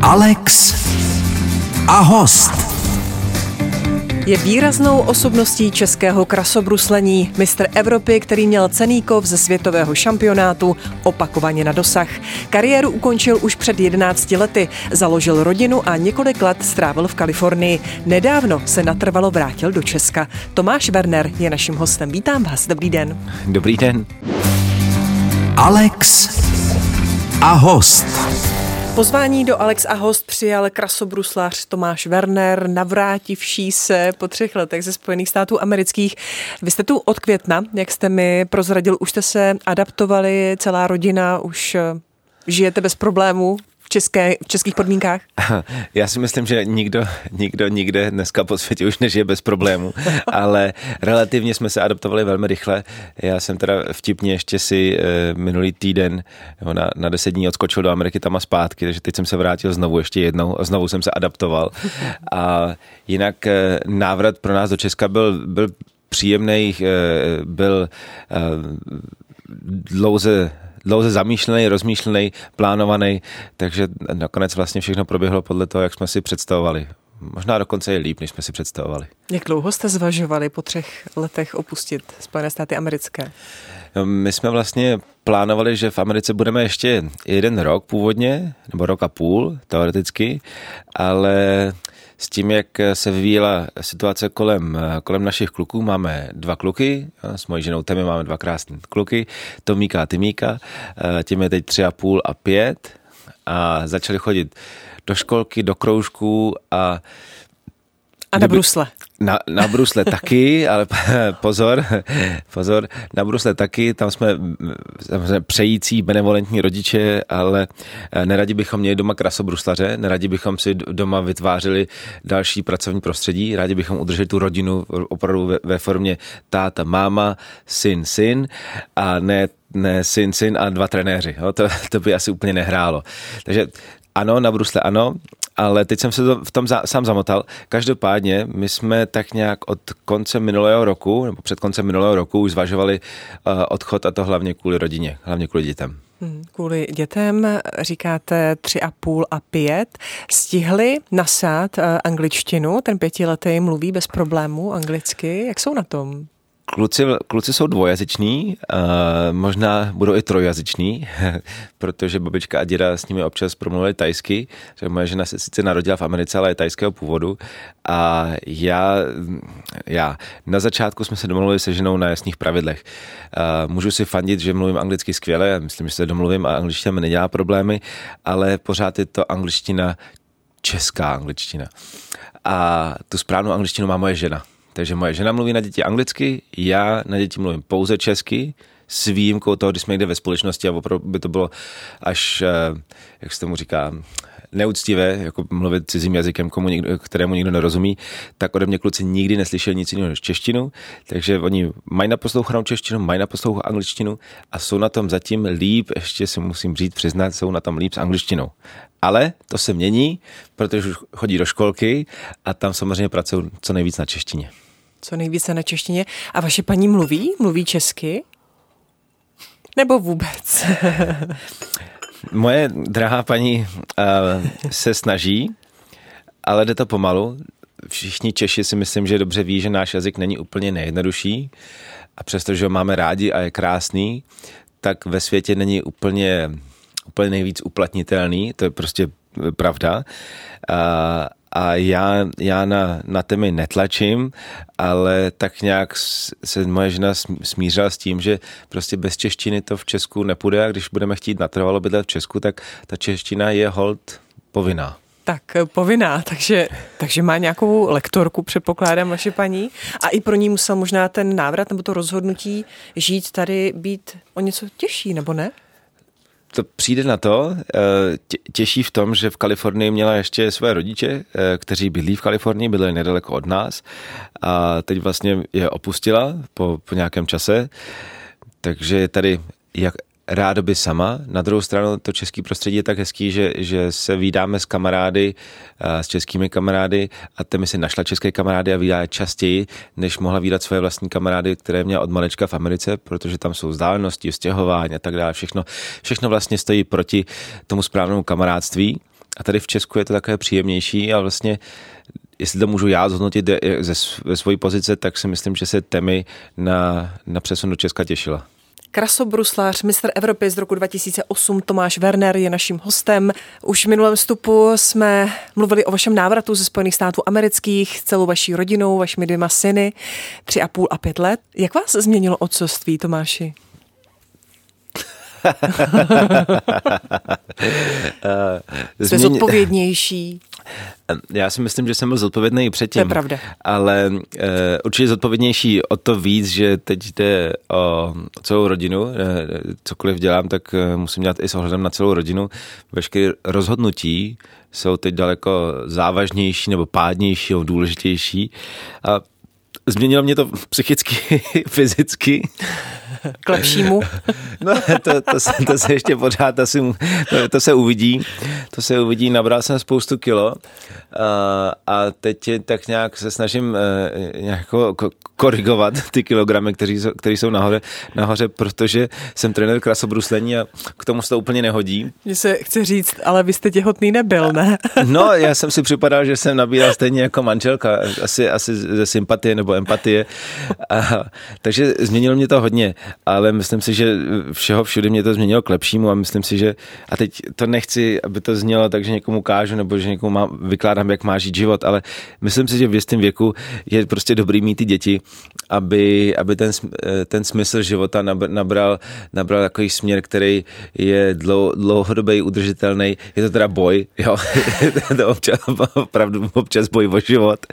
Alex a host. Je výraznou osobností českého krasobruslení, mistr Evropy, který měl cenný kov ze světového šampionátu opakovaně na dosah. Kariéru ukončil už před 11 lety, založil rodinu a několik let strávil v Kalifornii. Nedávno se natrvalo vrátil do Česka. Tomáš Werner je naším hostem. Vítám vás, dobrý den. Dobrý den. Alex a host. Pozvání do Alex a host přijal krasobruslař Tomáš Werner, navrátivší se po 3 letech ze Spojených států amerických. Vy jste tu od května, jak jste mi prozradil, už jste se adaptovali, celá rodina, už žijete bez problémů v českých podmínkách? Já si myslím, že nikdo nikde dneska po světě už nežije bez problémů, ale relativně jsme se adaptovali velmi rychle. Já jsem teda vtipně ještě si minulý týden na 10 dní odskočil do Ameriky tam a zpátky, takže teď jsem se vrátil znovu ještě jednou a znovu jsem se adaptoval. A jinak návrat pro nás do Česka byl příjemný, byl dlouze zamýšlený, rozmýšlený, plánovaný, takže nakonec vlastně všechno proběhlo podle toho, jak jsme si představovali. Možná dokonce je líp, než jsme si představovali. Jak dlouho jste zvažovali po 3 letech opustit Spojené státy americké? My jsme vlastně plánovali, že v Americe budeme ještě 1 rok původně, nebo 1,5 roku teoreticky, ale s tím, jak se vyvíjela situace kolem našich kluků, máme 2 kluky, s mojí ženou Temi máme 2 krásné kluky, Tomíka a Timíka, tím je teď 3,5 a 5 a začali chodit do školky, do kroužků a na brusle. Na brusle taky, ale pozor, na brusle taky, tam jsme přející, benevolentní rodiče, ale neradi bychom měli doma krasobruslaře, neradi bychom si doma vytvářeli další pracovní prostředí, rádi bychom udrželi tu rodinu opravdu ve formě táta, máma, syn a ne syn a 2 trenéři. Jo? To by asi úplně nehrálo. Takže ano, na brusle ano, ale teď jsem se v tom sám zamotal. Každopádně my jsme tak nějak od konce minulého roku, nebo před koncem minulého roku už zvažovali odchod, a to hlavně kvůli rodině, hlavně kvůli dětem. Kvůli dětem říkáte 3,5 a 5. Stihli nasát angličtinu, ten 5letý mluví bez problémů anglicky. Jak jsou na tom? Kluci jsou dvojazyční, možná budou i trojjazyční, protože babička a děda s nimi občas promluvili tajsky, že moje žena se sice narodila v Americe, ale je tajského původu a já na začátku jsme se domluvili se ženou na jasných pravidlech. Můžu si fandit, že mluvím anglicky skvěle, myslím, že se domluvím a angličtina mi nedělá problémy, ale pořád je to angličtina, česká angličtina. A tu správnou angličtinu má moje žena. Takže moje žena mluví na děti anglicky, já na děti mluvím pouze česky, s výjimkou toho, když jsme někde ve společnosti a opravdu by to bylo až, jak se tomu říká, neúctivé, jako mluvit cizím jazykem, kterému nikdo nerozumí, tak ode mě kluci nikdy neslyšeli nic jiného než češtinu, takže oni mají naposlouchanou češtinu, mají naposlouchanou angličtinu a jsou na tom zatím líp, ještě si musím přiznat, jsou na tom líp s angličtinou. Ale to se mění, protože už chodí do školky a tam samozřejmě pracují co nejvíc na češtině. Co nejvíce na češtině. A vaše paní mluví česky? Nebo vůbec? Moje drahá paní se snaží, ale jde to pomalu. Všichni Češi si myslím, že dobře ví, že náš jazyk není úplně nejjednodušší a přestože ho máme rádi a je krásný, tak ve světě není úplně nejvíc uplatnitelný, to je prostě pravda. A já na Temi netlačím, ale tak nějak se moje žena smířila s tím, že prostě bez češtiny to v Česku nepůjde a když budeme chtít natrvalo bydlet v Česku, tak ta čeština je holt povinná. Tak povinná, takže má nějakou lektorku, předpokládám, vaše paní. A i pro ní musel možná ten návrat nebo to rozhodnutí žít tady být o něco těžší, nebo ne? To přijde na to, těší v tom, že v Kalifornii měla ještě své rodiče, kteří bydlí v Kalifornii, bydleli nedaleko od nás a teď vlastně je opustila po nějakém čase, takže je tady rádoby sama. Na druhou stranu to český prostředí je tak hezký, že se vídáme s kamarády, s českými kamarády a Temi si našla české kamarády a vídá je častěji, než mohla vídat svoje vlastní kamarády, které měla od malečka v Americe, protože tam jsou vzdálenosti, vztěhování a tak dále. Všechno vlastně stojí proti tomu správnému kamarádství. A tady v Česku je to takové příjemnější a vlastně jestli to můžu já zhodnotit ze své pozice, tak si myslím, že se Temi na přesun do Česka těšila. Krasobruslář, mistr Evropy z roku 2008 Tomáš Werner je naším hostem. Už v minulém vstupu jsme mluvili o vašem návratu ze Spojených států amerických s celou vaší rodinou, vašimi 2 syny, 3,5 a 5 let. Jak vás změnilo otcovství, Tomáši? Jste zodpovědnější. Já si myslím, že jsem byl zodpovědný i předtím. To je pravda. Ale určitě zodpovědnější o to víc, že teď jde o celou rodinu. Cokoliv dělám, tak musím dělat i s ohledem na celou rodinu. Veškeré rozhodnutí jsou teď daleko závažnější nebo pádnější nebo důležitější. A změnilo mě to psychicky, fyzicky. K lepšímu. No, to se ještě pořád to se uvidí. To se uvidí, nabral jsem spoustu kilo a teď tak nějak se snažím nějak korigovat ty kilogramy, které jsou nahoře, protože jsem trenér krasobruslení a k tomu se to úplně nehodí. Mně se chce říct, ale vy jste těhotný nebyl, ne? No, já jsem si připadal, že jsem nabíral stejně jako manželka, asi ze sympatie nebo empatie. Takže změnilo mě to hodně, ale myslím si, že všude mě to změnilo k lepšímu a myslím si, že a teď to nechci, aby to znělo tak, že někomu kážu nebo že někomu vykládám, jak má žít život, ale myslím si, že v jistém věku je prostě dobrý mít ty děti, aby ten smysl života nabral takový směr, který je dlouhodobý, udržitelný. Je to teda boj, jo, to opravdu občas boj o život,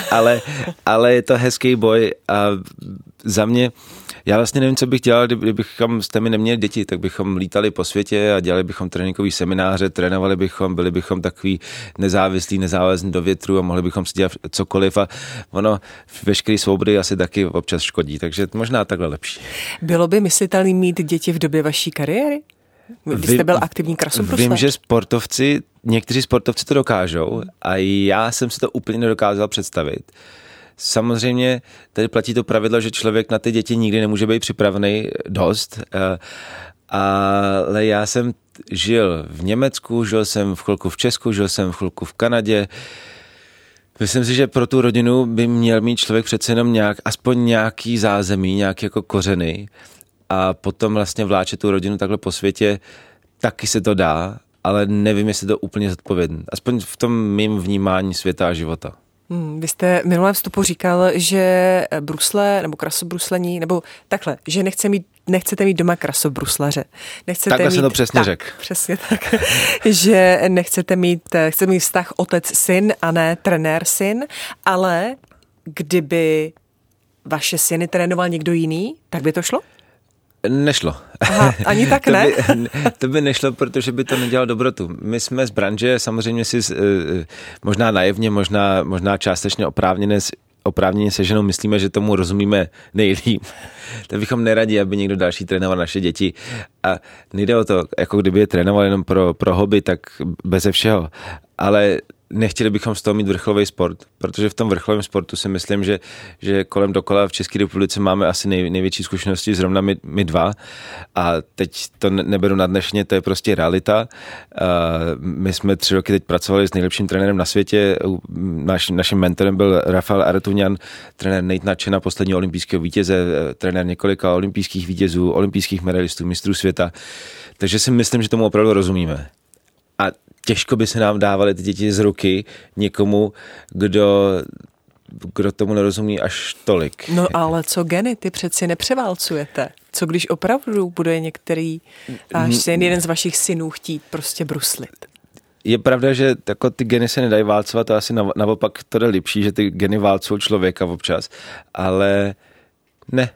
ale je to hezký boj a za mě já vlastně nevím, co bych dělal, kdybychom s Temi neměli děti, tak bychom lítali po světě a dělali bychom tréninkový semináře, trénovali bychom, byli bychom takový nezávislí, nezávazní do větru a mohli bychom si dělat cokoliv a ono veškeré svobody asi taky občas škodí, takže možná takhle lepší. Bylo by myslitelné mít děti v době vaší kariéry? Když jste byl aktivní krasobruslař? Vím, že někteří sportovci to dokážou a já jsem si to úplně nedokázal představit. Samozřejmě tady platí to pravidlo, že člověk na ty děti nikdy nemůže být připravený dost, ale já jsem žil v Německu, žil jsem v chvilku v Česku, žil jsem v chvilku v Kanadě. Myslím si, že pro tu rodinu by měl mít člověk přece jenom aspoň nějaký zázemí, nějaký jako kořeny a potom vlastně vláčet tu rodinu takhle po světě, taky se to dá, ale nevím, jestli to úplně zodpovědný. Aspoň v tom mým vnímání světa a života. Vy jste v minulém vstupu říkal, že brusle nebo krasobruslení, nebo takhle, že nechcete mít doma krasobruslaře. Takhle jsem to přesně řekl. Přesně tak. Že chcete mít vztah otec-syn a ne trenér-syn, ale kdyby vaše syny trénoval někdo jiný, tak by to šlo? Nešlo. Aha, ani tak ne? To by nešlo, protože by to nedělalo dobrotu. My jsme z branže, samozřejmě si možná naivně, možná částečně oprávněně se ženou myslíme, že tomu rozumíme nejlíp. Tak bychom neradi, aby někdo další trénoval naše děti. A nejde o to, jako kdyby je trénoval jenom pro hobby, tak beze všeho. Ale nechtěli bychom z toho mít vrcholový sport, protože v tom vrcholovém sportu si myslím, že kolem dokola v České republice máme asi největší zkušenosti, zrovna my dva. A teď to neberu nadnešně, to je prostě realita. My jsme 3 roky teď pracovali s nejlepším trenérem na světě. Naším mentorem byl Rafael Aretunian, trenér Nate Natchena, posledního olympijského vítěze, trenér několika olympijských vítězů, olympijských medailistů, mistrů světa. Takže si myslím, že tomu opravdu rozumíme. A těžko by se nám dávaly ty děti z ruky někomu, kdo tomu nerozumí až tolik. No ale co geny? Ty přeci nepřeválcujete. Co když opravdu bude některý váš syn, jeden z vašich synů chtít prostě bruslit? Je pravda, že jako ty geny se nedají válcovat, to asi naopak to jde lepší, že ty geny válcují člověka občas, ale ne.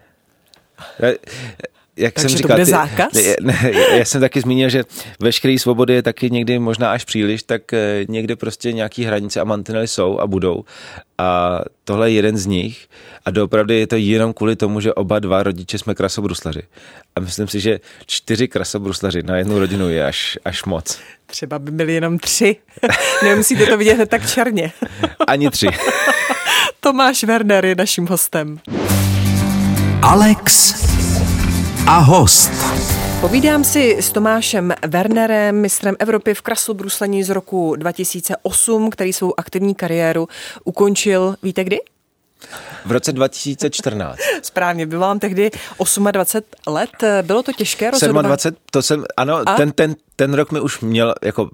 Jak Takže jsem to říkal, bude zákaz? Já jsem taky zmínil, že veškeré svobody je taky někdy možná až příliš, tak někde prostě nějaký hranice a mantinely jsou a budou. A tohle je jeden z nich a doopravdy je to jenom kvůli tomu, že oba dva rodiče jsme krasobruslaři. A myslím si, že 4 krasobruslaři na jednu rodinu je až moc. Třeba by byli jenom 3. Nemusíte to vidět tak černě. Ani 3. Tomáš Werner je naším hostem. Alex a host. Povídám si s Tomášem Wernerem, mistrem Evropy v krasobruslení z roku 2008, který svou aktivní kariéru ukončil, víte kdy? V roce 2014. Správně, bylo vám tehdy 28 let, bylo to těžké rozhodování? 27, to jsem, ano, ten rok mi už měl, jako,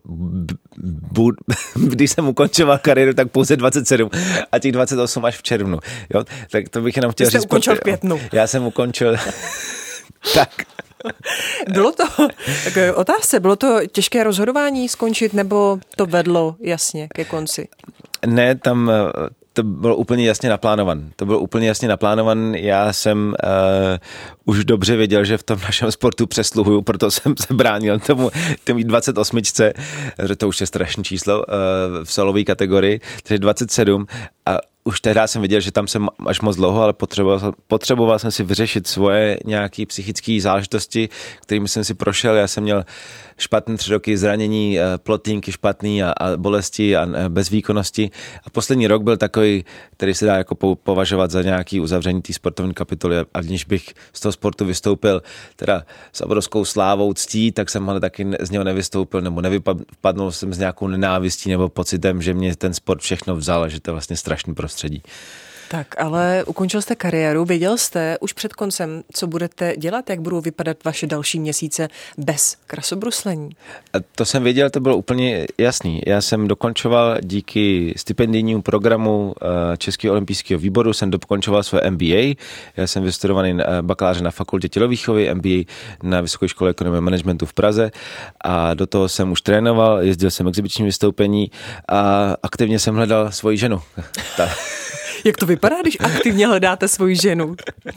když jsem ukončoval kariéru, tak pouze 27 a těch 28 až v červnu. Jo? Tak to bych jenom chtěl říct. Jste ukončil v květnu. Já jsem ukončil, tak. Bylo to, tak otázce, bylo to těžké rozhodování skončit, nebo to vedlo jasně ke konci? Ne, tam to bylo úplně jasně naplánovan. Já jsem už dobře věděl, že v tom našem sportu přesluhuju, proto jsem se bránil tomu 28, že to už je strašné číslo v solové kategorii, takže 27 a už tehdy jsem věděl, že tam jsem až moc dlouho, ale potřeboval jsem si vyřešit svoje nějaké psychické záležitosti, kterými jsem si prošel. Já jsem měl špatné 3 roky zranění, plotínky špatný a bolesti a bezvýkonnosti. A poslední rok byl takový, který se dá jako považovat za nějaký uzavření té sportovní kapitoly. A když bych z toho sportu vystoupil teda s obrovskou slávou, ctí, tak jsem ale taky z něho nevystoupil nebo nevypadnul jsem s nějakou nenávistí nebo pocitem, že mě ten sport všechno vzal, že to je vlastně strašný prostředí. Tak, ale ukončil jste kariéru, věděl jste už před koncem, co budete dělat, jak budou vypadat vaše další měsíce bez krasobruslení? To jsem věděl, to bylo úplně jasný. Já jsem dokončoval díky stipendijnímu programu Českého olympijského výboru, jsem dokončoval své MBA. Já jsem vystudovaný bakaláře na fakultě tělovýchovy, MBA na Vysoké škole ekonomie a managementu v Praze a do toho jsem už trénoval, jezdil jsem exibiční vystoupení a aktivně jsem hledal svoji ženu. Jak to vypadá, když aktivně hledáte svoji ženu?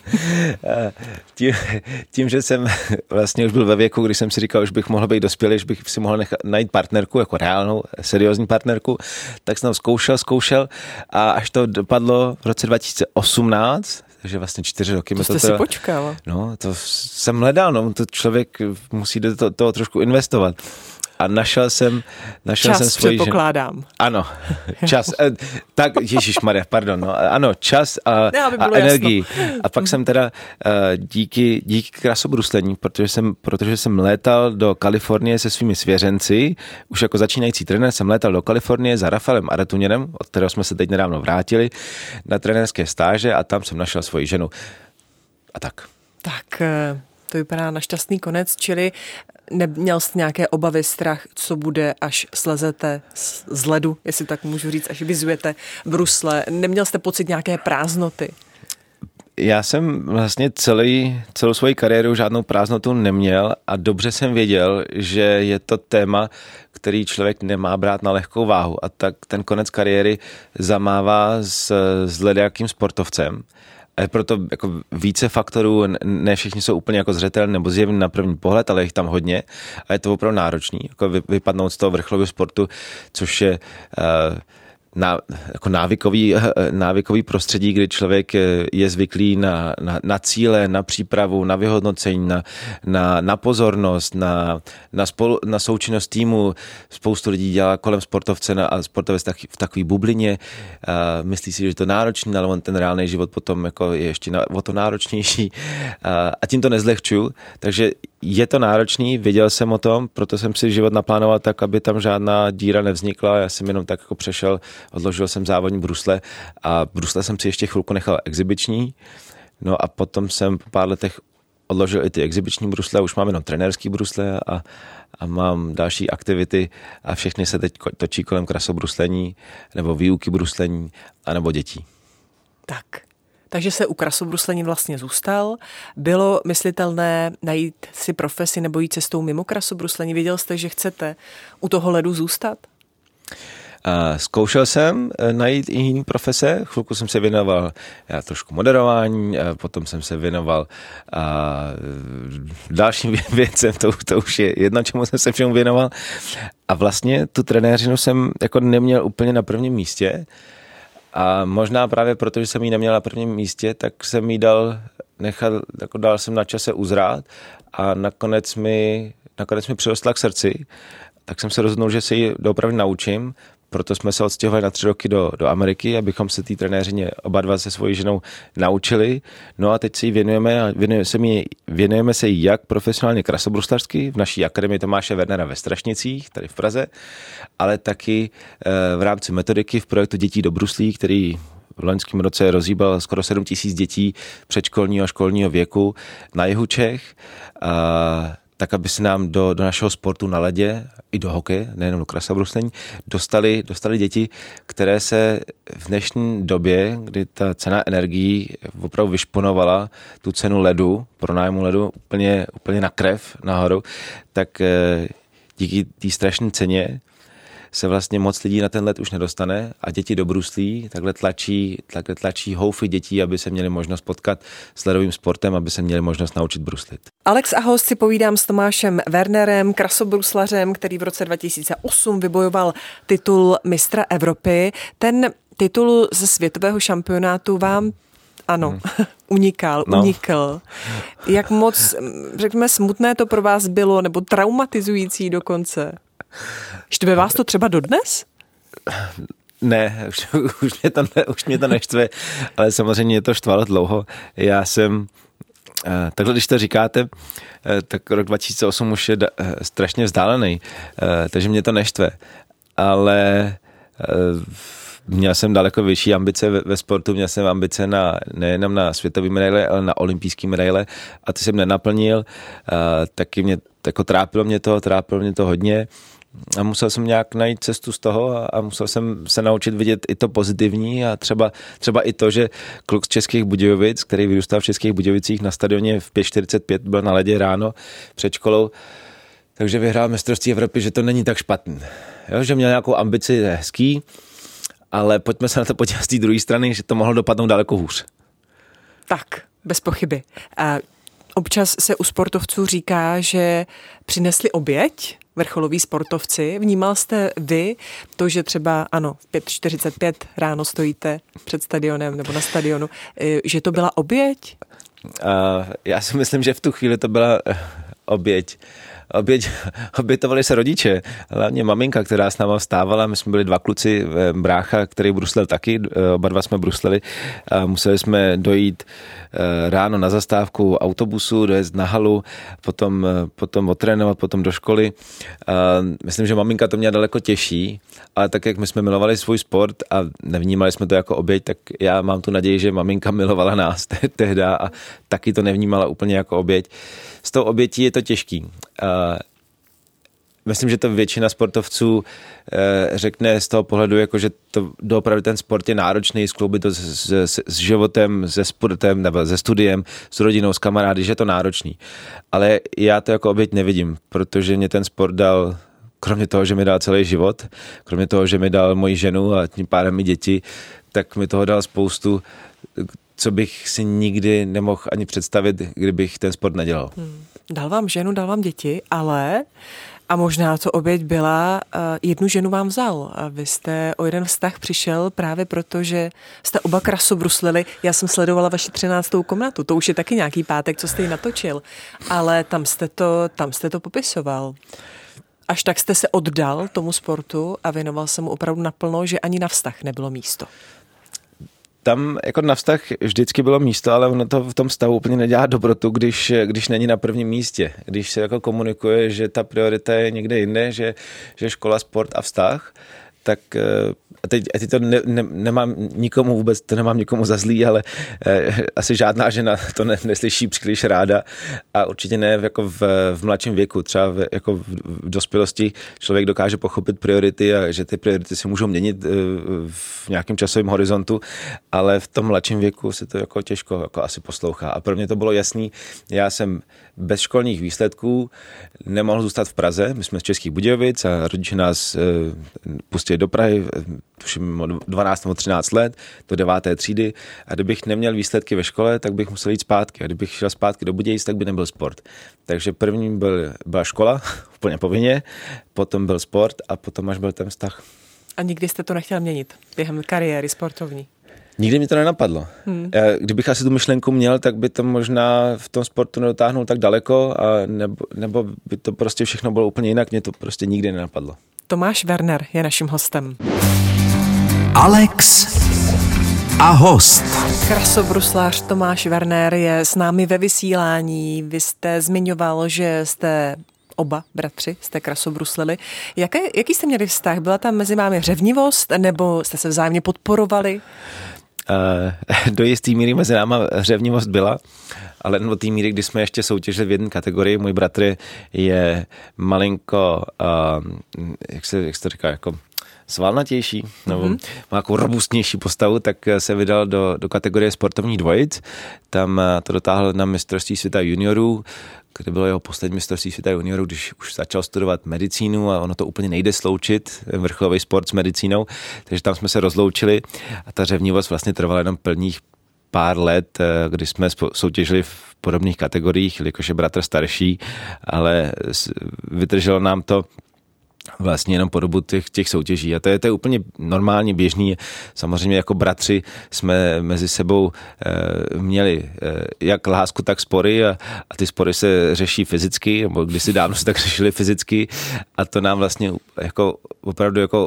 Tím, že jsem vlastně už byl ve věku, když jsem si říkal, že bych mohl být dospělý, že bych si mohl najít partnerku, jako reálnou, seriózní partnerku, tak jsem zkoušel a až to dopadlo v roce 2018, takže vlastně 4 roky. To jste si počkal. No, to jsem hledal, no, to člověk musí do toho trošku investovat. A našel jsem svoji předpokládám. Ano, čas. Tak, ježišmarja, pardon. No, ano, čas a energii. Jasno. A pak jsem teda díky krasobruslení, protože jsem létal do Kalifornie se svými svěřenci, už jako začínající trenér jsem létal do Kalifornie za Rafaelem Aretuněnem, od kterého jsme se teď nedávno vrátili, na trenérské stáže a tam jsem našel svoji ženu. A tak. Tak, to vypadá na šťastný konec, čili neměl jste nějaké obavy, strach, co bude, až slezete z ledu, jestli tak můžu říct, až vyzujete brusle. Neměl jste pocit nějaké prázdnoty? Já jsem vlastně celou svoji kariéru žádnou prázdnotu neměl a dobře jsem věděl, že je to téma, který člověk nemá brát na lehkou váhu a tak ten konec kariéry zamává s ledajakým sportovcem. A je proto jako více faktorů, ne všichni jsou úplně jako zřetelní nebo zjevní na první pohled, ale je jich tam hodně a je to opravdu náročný, jako vypadnout z toho vrcholového sportu, což je jako návykový prostředí, kdy člověk je zvyklý na cíle, na přípravu, na vyhodnocení, na pozornost, na součinnost týmu. Spoustu lidí dělá kolem sportovce a sportovec v takové bublině. Myslí si, že je to náročný, ale on ten reálný život potom jako je ještě o to náročnější. A tím to nezlehčuju. Takže je to náročný, věděl jsem o tom, proto jsem si život naplánoval tak, aby tam žádná díra nevznikla. Já jsem jenom tak jako přešel, odložil jsem závodní brusle a brusle jsem si ještě chvilku nechal exibiční. No a potom jsem po pár letech odložil i ty exibiční brusle, už mám jenom trenérský brusle a mám další aktivity a všechny se teď točí kolem krasobruslení nebo výuky bruslení a nebo dětí. Tak. Takže se u krasobruslení vlastně zůstal. Bylo myslitelné najít si profesi nebo jít cestou mimo krasobruslení? Věděl jste, že chcete u toho ledu zůstat? Zkoušel jsem najít i jiný profese. Chvilku jsem se věnoval trošku moderování, potom jsem se věnoval dalším věcem, to už je jedno, čemu jsem se všemu věnoval. A vlastně tu trenéřinu jsem jako neměl úplně na prvním místě. A možná právě proto, že jsem ji neměl na prvním místě, tak jsem ji dal jsem na čase uzrát a nakonec mi přirostla k srdci, tak jsem se rozhodnul, že se ji doopravdy naučím, proto jsme se odstěhovali na 3 roky do Ameriky, abychom se té trenéřině oba dva se svojí ženou naučili. No a teď si ji věnujeme se jí jak profesionálně krasobruslařsky v naší akademii Tomáše Wernera ve Strašnicích, tady v Praze, ale taky v rámci metodiky v projektu Dětí do bruslí, který v loňském roce rozhýbal skoro 7 000 dětí předškolního a školního věku na jihu Čech, tak aby se nám do našeho sportu na ledě i do hokeje, nejenom do krasobruslení, dostali děti, které se v dnešní době, kdy ta cena energií opravdu vyšponovala tu cenu ledu, pronájmu ledu úplně na krev nahoru, tak díky té strašné ceně se vlastně moc lidí na ten led už nedostane a děti do bruslí takhle tlačí houfy dětí, aby se měli možnost potkat s ledovým sportem, aby se měli možnost naučit bruslit. Alex a host si povídám s Tomášem Wernerem, krasobruslařem, který v roce 2008 vybojoval titul mistra Evropy. Ten titul ze světového šampionátu vám unikl. Jak moc, řekněme, smutné to pro vás bylo, nebo traumatizující dokonce? Štve vás to třeba dodnes? Ne, už mě to neštve, ale samozřejmě mě to štvalo dlouho. Já jsem, takhle když to říkáte, tak rok 2008 už je strašně vzdálený, takže mě to neštve. Ale měl jsem daleko vyšší ambice ve sportu, měl jsem ambice nejenom na světové medaile, ale na olympijské medaile a ty jsem nenaplnil. Taky mě, jako trápilo mě to hodně. A musel jsem nějak najít cestu z toho a musel jsem se naučit vidět i to pozitivní a třeba i to, že kluk z Českých Budějovic, který vyrůstal v Českých Budějovicích na stadioně v 5:45, byl na ledě ráno před školou, takže vyhrál mistrovství Evropy, že to není tak špatný. Jo, že měl nějakou ambici, je hezký, ale pojďme se na to podívat z té druhé strany, že to mohlo dopadnout daleko hůř. Tak, bez pochyby. Občas se u sportovců říká, že přinesli oběť, vrcholoví sportovci. Vnímal jste vy to, že třeba, v 5:45 ráno stojíte před stadionem nebo na stadionu, že to byla oběť? Já si myslím, že v tu chvíli to byla oběť. Obětovali se rodiče, hlavně maminka, která s náma vstávala, my jsme byli 2 kluci, brácha, který bruslil taky, oba dva jsme bruslili a museli jsme dojít ráno na zastávku autobusu, dojezd na halu, potom otrénovat, potom do školy. Myslím, že maminka to měla daleko těžší, ale tak, jak my jsme milovali svůj sport a nevnímali jsme to jako oběť, tak já mám tu naději, že maminka milovala nás tehdy a taky to nevnímala úplně jako oběť. S tou obětí je to těžký. Myslím, že to většina sportovců řekne z toho pohledu, jako že to doopravdy ten sport je náročný, skloubit to s životem, se sportem nebo se studiem, s rodinou, s kamarády, že je to náročný. Ale já to jako oběť nevidím, protože mě ten sport dal, kromě toho, že mi dal celý život, kromě toho, že mi dal moji ženu a tím pádem i děti, tak mi toho dal spoustu, co bych si nikdy nemohl ani představit, kdybych ten sport nedělal. Dal vám ženu, dal vám děti, ale a možná to oběť byla, jednu ženu vám vzal a vy jste o jeden vztah přišel právě proto, že jste oba krasobruslili. Já jsem sledovala vaši 13. komnatu, to už je taky nějaký pátek, co jste ji natočil, ale tam jste to popisoval. Až tak jste se oddal tomu sportu a věnoval se mu opravdu naplno, že ani na vztah nebylo místo. Tam jako na vztah vždycky bylo místo, ale ono to v tom stavu úplně nedělá dobrotu, když není na prvním místě. Když se jako komunikuje, že ta priorita je někde jinde, že škola, sport a vztah, tak a teď to nemám nikomu vůbec, to nemám nikomu za zlý, ale asi žádná žena to neslyší příliš ráda a určitě ne jako v mladším věku, třeba jako v dospělosti člověk dokáže pochopit priority a že ty priority se můžou měnit v nějakém časovém horizontu, ale v tom mladším věku se to jako těžko jako asi poslouchá. A pro mě to bylo jasný, já jsem bez školních výsledků nemohl zůstat v Praze, my jsme z Českých Budějovic a rodiče nás pustili do Prahy, tuším 12 nebo 13 let, do 9. třídy a kdybych neměl výsledky ve škole, tak bych musel jít zpátky a kdybych šel zpátky do Budějic, tak by nebyl sport. Takže první byla škola, úplně povinně, potom byl sport a potom až byl ten vztah. A nikdy jste to nechtěl měnit během kariéry sportovní? Nikdy mi to nenapadlo. Kdybych asi tu myšlenku měl, tak by to možná v tom sportu nedotáhnul tak daleko, nebo by to prostě všechno bylo úplně jinak, mě to prostě nikdy nenapadlo. Tomáš Werner je naším hostem. Alex a host. Krasobruslář Tomáš Werner je s námi ve vysílání. Vy jste zmiňoval, že jste oba bratři, jste krasobruslili. Jaký jste měli vztah? Byla tam mezi vámi řevnivost, nebo jste se vzájemně podporovali? Do jistý míry mezi náma řevnivost byla, ale do té míry, kdy jsme ještě soutěžili v jedné kategorii. Můj bratr je malinko, jak se to říká, jako svalnatější, nebo má jako robustnější postavu, tak se vydal do kategorie sportovních dvojic. Tam to dotáhl na mistrovství světa juniorů, kde bylo jeho poslední mistrovství světa juniorů, když už začal studovat medicínu a ono to úplně nejde sloučit, vrcholový sport s medicínou, takže tam jsme se rozloučili a ta řevnivost vlastně trvala jenom plných pár let, kdy jsme soutěžili v podobných kategoriích, jelikož je bratr starší, ale vydrželo nám to vlastně jenom po dobu těch soutěží. A to je úplně normálně běžný. Samozřejmě jako bratři jsme mezi sebou měli jak lásku, tak spory a ty spory se řeší fyzicky, nebo kdysi dávno se tak řešili fyzicky a to nám vlastně jako opravdu jako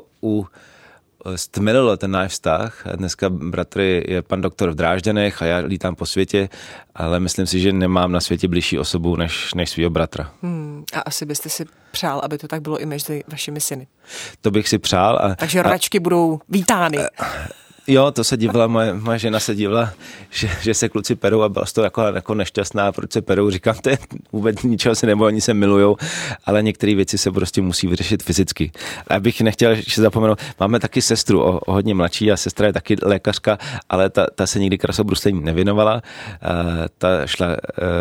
stmelilo ten náš vztah. Dneska bratr je pan doktor v Drážďanech a já lítám po světě, ale myslím si, že nemám na světě blížší osobu než svýho bratra. A asi byste si přál, aby to tak bylo i mezi vašimi syny. To bych si přál. Takže rodačky budou vítány. Jo, to se divila, moje žena se divila, že se kluci perou a byla z toho jako nešťastná, proč se perou. Říkám, to je vůbec ničeho se nebo oni se milujou, ale některé věci se prostě musí vyřešit fyzicky. A bych nechtěl ještě zapomenout, máme taky sestru, o hodně mladší a sestra je taky lékařka, ale ta se nikdy krasobruslení nevěnovala. Ta šla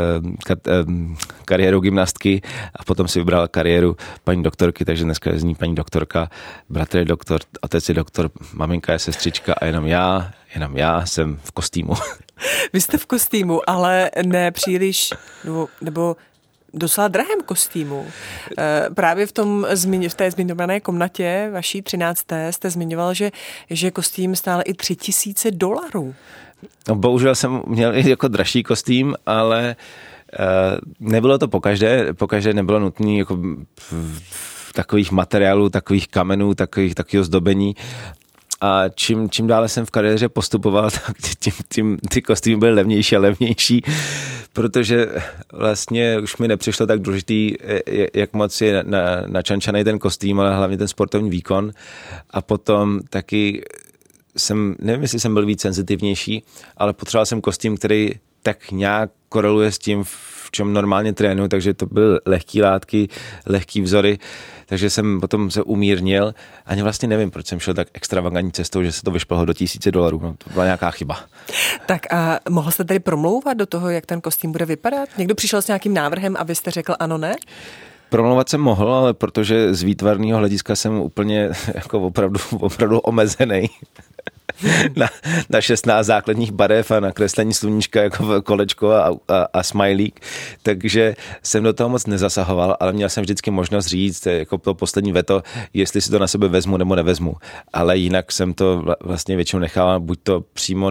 kariérou gymnastky a potom si vybrala kariéru paní doktorky, takže dneska je z ní paní doktorka, bratr je doktor, otec je doktor, maminka je sestřička a jenom já jsem v kostýmu. Vy jste v kostýmu, ale ne příliš, nebo docela drahém kostýmu. Právě v té zmiňované komnatě, vaší 13. jste zmiňoval, že kostým stál i $3,000. No, bohužel jsem měl i jako dražší kostým, ale nebylo to pokaždé nebylo nutné jako takových materiálů, takových kamenů, takového zdobení. A čím dále jsem v kariéře postupoval, tak tím ty kostýmy byly levnější a levnější, protože vlastně už mi nepřišlo tak důležitý, jak moc je načančaný ten kostým, ale hlavně ten sportovní výkon. A potom taky nevím, jestli jsem byl víc senzitivnější, ale potřeboval jsem kostým, který tak nějak koreluje s tím, v čem normálně trénuji, takže to byly lehký látky, lehký vzory, takže jsem potom se umírnil. Ani vlastně nevím, proč jsem šel tak extravagantní cestou, že se to vyšplhalo do $1,000. No, to byla nějaká chyba. Tak a mohl jste tedy promlouvat do toho, jak ten kostým bude vypadat? Někdo přišel s nějakým návrhem a vy jste řekl ano, ne? Promlouvat jsem mohl, ale protože z výtvarného hlediska jsem úplně jako opravdu omezený. Na 16 základních barev a na kreslení sluníčka jako kolečko a smajlík, takže jsem do toho moc nezasahoval, ale měl jsem vždycky možnost říct, jako to poslední veto, jestli si to na sebe vezmu nebo nevezmu, ale jinak jsem to vlastně většinou nechal buď to přímo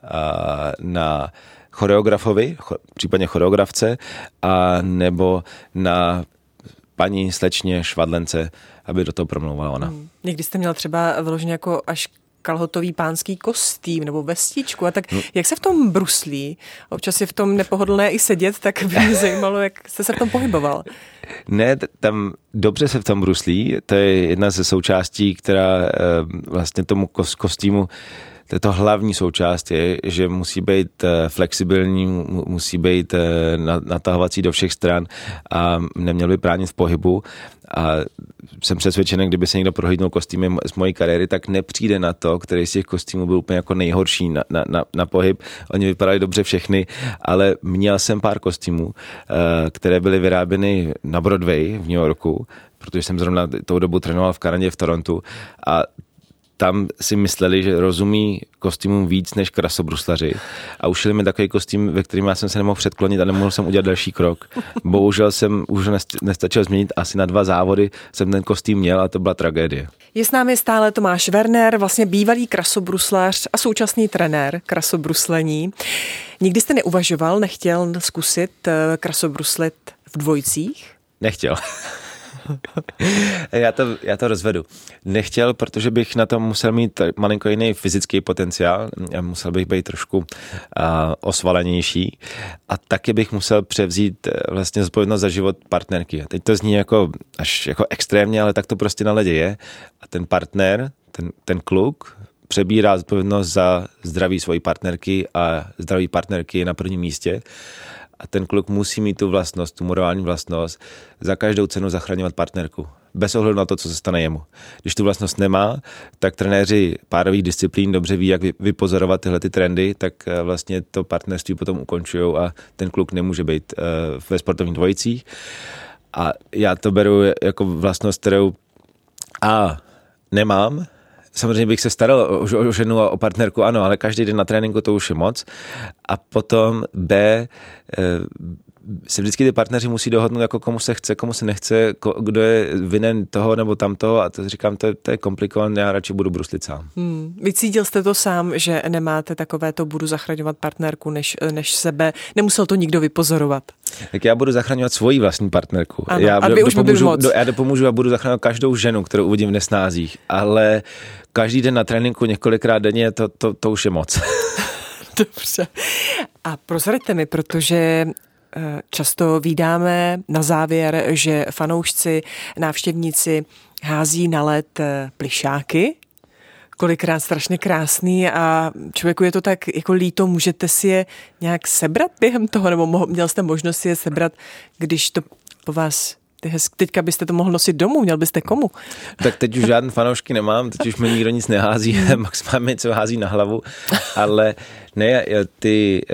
na choreografovi, případně choreografce, a nebo na paní slečně švadlence, aby do toho promlouvala ona. Někdy jste měl třeba vyloženě jako až kalhotový pánský kostým nebo vestičku a tak jak se v tom bruslí? Občas je v tom nepohodlné i sedět, tak by mě zajímalo, jak jste se v tom pohyboval. Ne, tam dobře se v tom bruslí, to je jedna ze součástí, která vlastně tomu kostýmu, to hlavní součást je, že musí být flexibilní, musí být natahovací do všech stran a neměl by bránit v pohybu. A jsem přesvědčený, kdyby se někdo prohlídnul kostýmy z mojí kariéry, tak nepřijde na to, který z těch kostýmů byl úplně jako nejhorší na pohyb. Oni vypadali dobře všechny, ale měl jsem pár kostýmů, které byly vyráběny na Broadway v New Yorku, protože jsem zrovna tou dobu trénoval v Kanadě v Torontu a tam si mysleli, že rozumí kostýmům víc než krasobruslaři a ušili mi takový kostým, ve kterým já jsem se nemohl předklonit a nemohl jsem udělat další krok. Bohužel jsem už nestačil změnit, asi na 2 závody jsem ten kostým měl a to byla tragédie. Je s námi stále Tomáš Werner, vlastně bývalý krasobruslař a současný trenér krasobruslení. Nikdy jste neuvažoval, nechtěl zkusit krasobruslit v dvojicích? Nechtěl. Já to rozvedu. Nechtěl, protože bych na to musel mít malinko jiný fyzický potenciál. Musel bych být trošku osvalenější a taky bych musel převzít vlastně zodpovědnost za život partnerky. A teď to zní až jako extrémně, ale tak to prostě na ledě je. A ten partner, ten kluk přebírá zodpovědnost za zdraví svojí partnerky a zdraví partnerky je na prvním místě. A ten kluk musí mít tu vlastnost, tu morální vlastnost, za každou cenu zachraňovat partnerku. Bez ohledu na to, co se stane jemu. Když tu vlastnost nemá, tak trenéři párových disciplín dobře ví, jak vypozorovat tyhle ty trendy, tak vlastně to partnerství potom ukončujou a ten kluk nemůže být ve sportovních dvojicích. A já to beru jako vlastnost, kterou nemám. Samozřejmě bych se staral o ženu a o partnerku, ano, ale každý den na tréninku to už je moc. A potom se vždycky ty partneři musí dohodnout, jako komu se chce, komu se nechce, kdo je vinen toho nebo tamtoho a to říkám, to je komplikované, já radši budu bruslit sám. Vycítil jste to sám, že nemáte takové to budu zachraňovat partnerku než sebe, nemusel to nikdo vypozorovat. Tak já budu zachraňovat svoji vlastní partnerku. Ano, já dopomůžu a budu zachraňovat každou ženu, kterou uvidím v nesnázích, ale každý den na tréninku několikrát denně, to už je moc. Dobře. A prozraďte mi, protože často vídáme na závěr, že fanoušci, návštěvníci hází na led plyšáky, kolikrát strašně krásný a člověku je to tak jako líto, můžete si je nějak sebrat během toho, nebo měl jste možnost si je sebrat, když to po vás teďka byste to mohl nosit domů, měl byste komu? Tak teď už žádné fanoušky nemám, teď už mi nikdo nic nehází, maximálně co hází na hlavu, ale ne, ty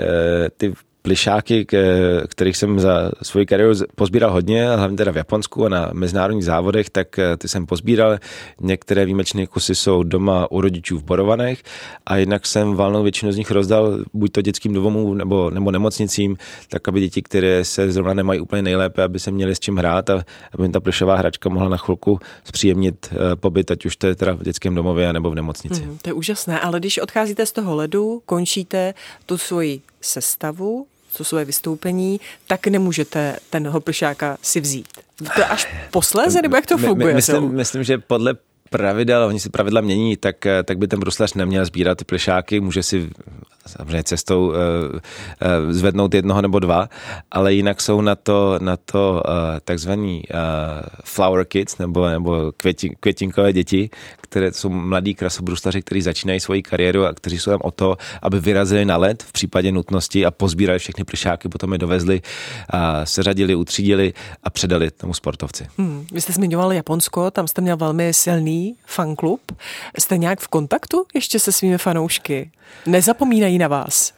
plyšáky, kterých jsem za svoji kariéru pozbíral hodně, hlavně teda v Japonsku a na mezinárodních závodech, tak ty jsem pozbíral. Některé výjimečné kusy jsou doma u rodičů v Borovanech a jinak jsem valnou většinu z nich rozdal buď to dětským domovům nebo nemocnicím, tak aby děti, které se zrovna nemají úplně nejlépe, aby se měli s čím hrát a aby jim ta plyšová hračka mohla na chvilku zpříjemnit pobyt, ať už to je teda v dětském domově nebo v nemocnici. To je úžasné, ale když odcházíte z toho ledu, končíte tu svoji sestavu, co svoje vystoupení, tak nemůžete ten plyšáka si vzít. To je až posléze, nebo jak to funguje? Myslím, že podle pravidel, oni si pravidla mění, tak by ten bruslař neměl sbírat ty plyšáky, může si samozřejmě cestou zvednout jednoho nebo dva, ale jinak jsou na to takzvaný flower kids, nebo květinkové děti, které jsou mladí krasobruslaři, kteří začínají svoji kariéru a kteří jsou tam o to, aby vyrazili na led v případě nutnosti a pozbírali všechny plyšáky, potom je dovezli, seřadili, utřídili a předali tomu sportovci. Vy jste zmiňoval Japonsko, tam jste měl velmi silný fanklub. Jste nějak v kontaktu ještě se svými fanoušky? Nezapomínají na vás?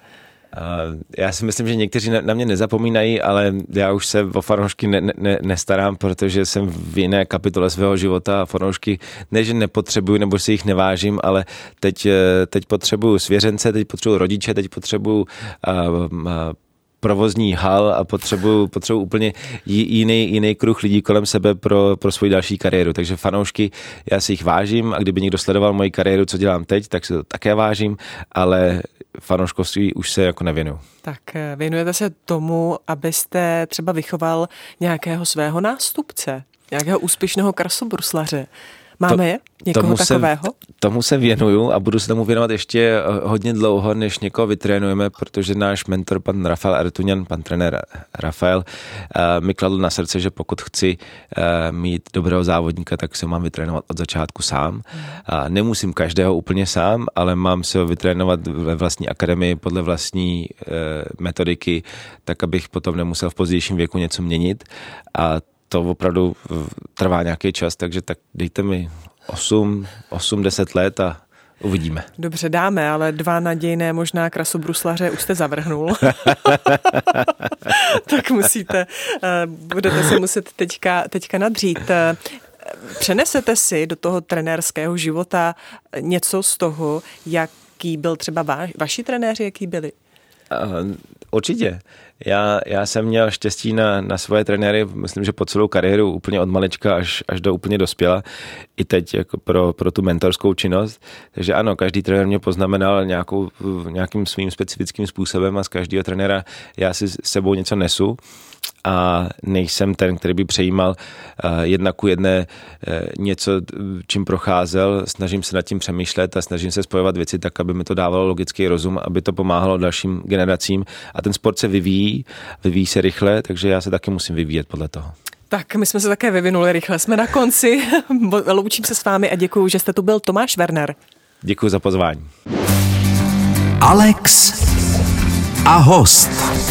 Já si myslím, že někteří na mě nezapomínají, ale já už se o fanoušky nestarám, protože jsem v jiné kapitole svého života a fanoušky ne, že nepotřebuju nebo si jich nevážím, ale teď potřebuju svěřence, teď potřebuju rodiče, teď potřebuju provozní hal a potřebuju úplně jiný kruh lidí kolem sebe pro svoji další kariéru. Takže fanoušky, já si jich vážím a kdyby někdo sledoval moji kariéru, co dělám teď, tak si to také vážím, ale fanouškovství už se jako nevěnuju. Tak věnujete se tomu, abyste třeba vychoval nějakého svého nástupce, nějakého úspěšného krasobruslaře. Máme někoho takového? Tomu se věnuju a budu se tomu věnovat ještě hodně dlouho, než někoho vytrénujeme, protože náš mentor, pan Rafael Artuňan, pan trenér Rafael, mi kladl na srdce, že pokud chci mít dobrého závodníka, tak se mám vytrénovat od začátku sám. Nemusím každého úplně sám, ale mám se ho vytrénovat ve vlastní akademii podle vlastní metodiky, tak abych potom nemusel v pozdějším věku něco měnit. A to opravdu trvá nějaký čas, takže tak dejte mi 8-10 let a uvidíme. Dobře, dáme, ale 2 nadějné možná krasobruslaře už jste zavrhnul. Tak budete se muset teďka nadřít. Přenesete si do toho trenérského života něco z toho, jaký byl třeba vaši trenéři, jaký byli? Určitě. Já jsem měl štěstí na svoje trenéry, myslím, že po celou kariéru, úplně od malička až do úplně dospěla, i teď jako pro tu mentorskou činnost. Takže ano, každý trenér mě poznamenal nějakým svým specifickým způsobem a z každého trenéra já si s sebou něco nesu. a nejsem ten, který by přejímal jedna ku jedné něco, čím procházel. Snažím se nad tím přemýšlet a snažím se spojovat věci tak, aby mi to dávalo logický rozum, aby to pomáhalo dalším generacím. A ten sport se vyvíjí se rychle, takže já se taky musím vyvíjet podle toho. Tak my jsme se také vyvinuli rychle, jsme na konci. Loučím se s vámi a děkuju, že jste tu byl. Tomáš Werner. Děkuji za pozvání. Alex a host.